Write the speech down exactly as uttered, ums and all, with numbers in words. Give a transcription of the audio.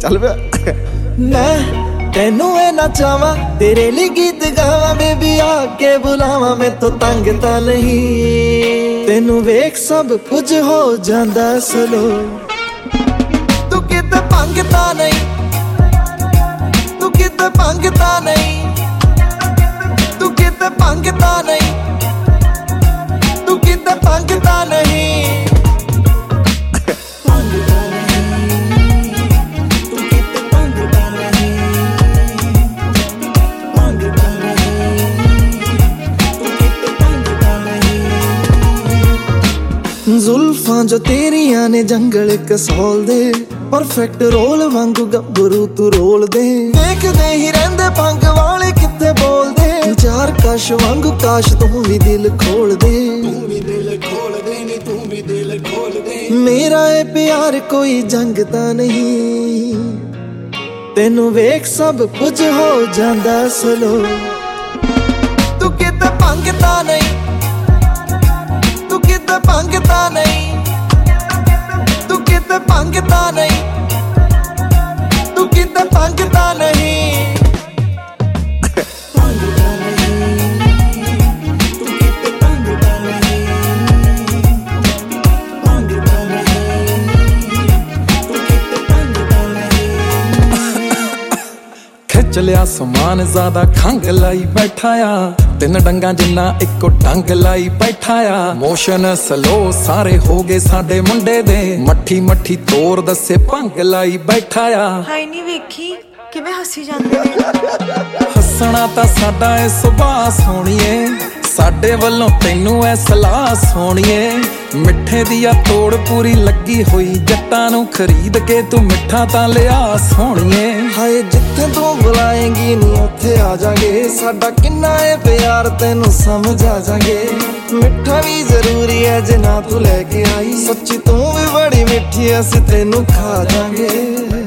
चल पे मैं तेनू ना चाहवा तेरे लिए गीत गावा बेबी आके बुलावा मैं तो तंग ता नहीं तेनू वेख सब कुछ हो जांदा स्लो तू किते भंगता नहीं तू किते भंगता नहीं तू किते भंगता नहीं तू किते भंगता नहीं जुल्फां जो तेरिया ने जंगल कसौल दे परफेक्ट रोल वांगू गब्बरू तू रोल दे देखदे ही रहंदे भंग वाले किते बोल दे चार कश वांगू काश तू भी दिल खोल दे तू भी दिल खोल दे नी तू भी दिल खोल दे मेरा ए प्यार कोई जंगता नहीं तेनू वेख सब कुछ हो जांदा स्लो तू किते भंगता नहीं तू किते भंगता नहीं तू किते भंगता नहीं तू किते भंगता नहीं खिच लिया समान ज्यादा खंग लाई बैठा आ तीन डंगा जिन्ना इको डंग लाई बैठा आ मोशन स्लो सारे हो गए साडे मुंडे दे मट्ठी मट्ठी तोर दसे भंग लाई बैठा आ हाय नी वेखी किवें हसी जांदे ने हसना तां साडा ए सुभाऽ सोहणीए साडे वल्लों तैनू ए सलाह सोहणीए मिठे दिया तोड़ पूरी लगी हुई जट्टां नूं खरीद के तू मिठा तां लिया सोहणीए हाय जिथे तू बुलाएंगी नी उत्थे आ जांगे साडा किन्ना ए प्यार तैनू समझ आ जांगे मिठा भी जरूरी है जे ना तू लेके आई सच्ची तू भी बड़ी मिठी असीं तैनू खा जांगे।